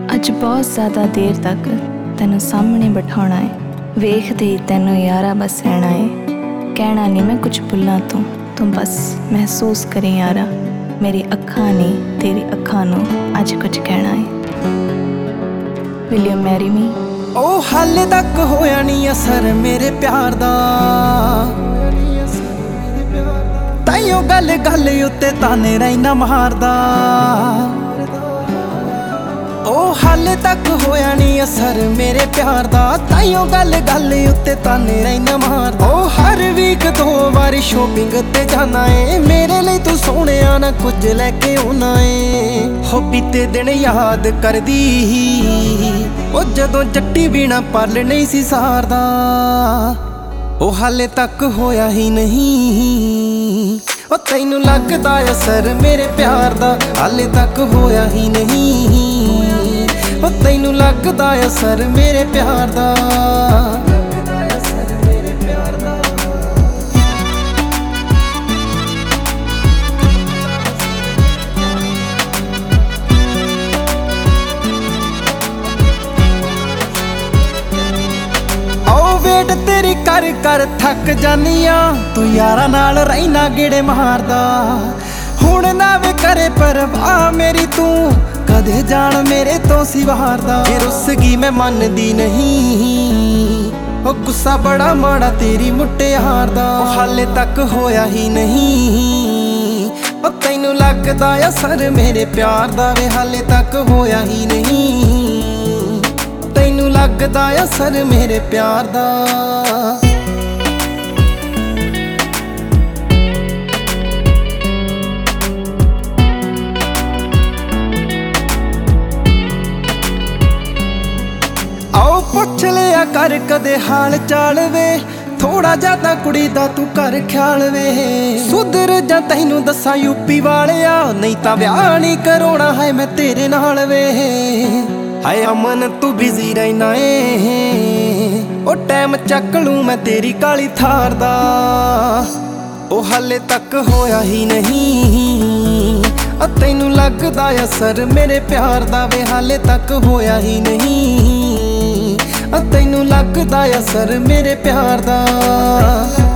ਅੱਜ ਬਹੁਤ ਜ਼ਿਆਦਾ ਦੇਰ ਤੱਕ ਤੈਨੂੰ ਸਾਹਮਣੇ ਬਿਠਾਉਣਾ ਏ, ਵੇਖਦੇ ਹੀ ਤੈਨੂੰ ਯਾਰਾ ਬਸ ਰਹਿਣਾ ਏ। ਕਹਿਣਾ ਨਹੀਂ ਮੈਂ ਕੁਝ ਬੁੱਲਾਂ ਤੂੰ ਬਸ ਮਹਿਸੂਸ ਕਰੀ ਯਾਰਾ, ਮੇਰੀ ਅੱਖਾਂ ਨੇ ਤੇਰੀ ਅੱਖਾਂ ਨੂੰ ਅੱਜ ਕੁਝ ਕਹਿਣਾ ਏ। Will you marry me? ਉਹ ਹਾਲੇ ਤੱਕ ਹੋਇਆ ਨਹੀਂ ਅਸਰ ਮੇਰੇ ਪਿਆਰ ਦਾ, ਤਾਈਓ ਗੱਲ ਗੱਲ ਉੱਤੇ ਤਾਨੇ ਰਹਿਣਾ ਮਾਰਦਾ। ਉਹ ਹਾਲੇ ਤੱਕ ਹੋਇਆ ਨਹੀਂ ਅਸਰ ਮੇਰੇ ਪਿਆਰ ਦਾ, ਤਾਈਓ ਗੱਲ ਗੱਲ ਉੱਤੇ ਤਾਨੇ ਰਹਿਣਾ ਮਾਰਦਾ। ਉਹ ਹਰ ਵੀਕ 2 ਵਾਰੀ ਸ਼ੋਪਿੰਗ ਤੇ ਜਾਣਾ ਏ, ਮੇਰੇ ਲਈ ਤੂੰ ਸੋਹਣਿਆ ਨਾ ਕੁਝ ਲੈ ਕੇ ਆਉਣਾ ਏ। ਹੋ ਬੀਤੇ ਦਿਨ ਯਾਦ ਕਰਦੀ ਉਹ ਜਦੋਂ ਜੱਟੀ ਬਿਨਾ ਪਲ ਨਹੀਂ ਸੀ ਸਾਰਦਾ। ਉਹ ਹਾਲੇ ਤੱਕ ਹੋਇਆ ਹੀ ਨਹੀਂ, ਉਹ ਤੈਨੂੰ ਲੱਗਦਾ ਅਸਰ ਮੇਰੇ ਪਿਆਰ ਦਾ, ਹਾਲੇ ਤੱਕ ਹੋਇਆ ਹੀ ਨਹੀਂ। ਉਹ ਤੈਨੂੰ ਲੱਗਦਾ ਅਸਰ ਮੇਰੇ ਪਿਆਰ ਦਾ। ਵੇਟ ਤੇਰੀ ਕਰ ਕਰ ਥੱਕ ਜਾਨੀ ਆ, ਤੂੰ ਯਾਰਾਂ ਨਾਲ ਰਹਿਣਾ ਗੇੜੇ ਮਾਰਦਾ। ਹੁਣ ਨਾ ਵੇ ਕਰੇ ਪਰਵਾਹ ਮੇਰੀ ਤੂੰ, ਕਦੇ ਜਾਣ ਮੇਰੇ ਤੋਂ ਸਿਵਾਰਦਾ। ਰੁੱਸ ਗਈ ਮੈਂ ਮੰਨਦੀ ਨਹੀਂ, ਉਹ ਗੁੱਸਾ ਬੜਾ ਮਾੜਾ ਤੇਰੀ ਮੁਟਿਆਰ ਦਾ। ਉਹ ਹਾਲੇ ਤੱਕ ਹੋਇਆ ਹੀ ਨਹੀਂ, ਉਹ ਤੈਨੂੰ ਲੱਗਦਾ ਅਸਰ ਮੇਰੇ ਪਿਆਰ ਦਾ ਵੇ, ਹਾਲੇ ਤੱਕ ਹੋਇਆ ਹੀ ਨਹੀਂ। ਤੈਨੂੰ ਲੱਗਦਾ ਅਸਰ ਮੇਰੇ ਪਿਆਰ ਦਾ। ਆਓ ਪੁੱਛ ਲਿਆ ਕਰ ਕਦੇ ਹਾਲ ਚਾਲ ਵੇ, ਥੋੜਾ ਜਿਆਦਾ ਕੁੜੀ ਦਾ ਤੂੰ ਕਰ ਖਿਆਲ ਵੇ। ਸੁਧਰ ਜਾਂ ਤੈਨੂੰ ਦੱਸਾਂ ਯੂਪੀ ਵਾਲਿਆ, ਨਹੀਂ ਤਾਂ ਵਿਆਹ ਨਹੀਂ ਕਰਾਉਣਾ ਹੈ ਮੈਂ ਤੇਰੇ ਨਾਲ ਵੇ। ਹਾਏ ਅਮਨ ਤੂੰ ਬਿਜ਼ੀ ਰਹਿਣਾ ਏ, ਉਹ ਟਾਈਮ ਚੱਕ ਲੂੰ ਮੈਂ ਤੇਰੀ ਕਾਲੀ ਥਾਰ ਦਾ। ਉਹ ਹਾਲੇ ਤੱਕ ਹੋਇਆ ਹੀ ਨਹੀਂ, ਤੈਨੂੰ ਲੱਗਦਾ ਅਸਰ ਮੇਰੇ ਪਿਆਰ ਦਾ ਵੇ, ਹਾਲੇ ਤੱਕ ਹੋਇਆ ਹੀ ਨਹੀਂ। ਤੈਨੂੰ ਲੱਗਦਾ ਅਸਰ ਮੇਰੇ ਪਿਆਰ ਦਾ।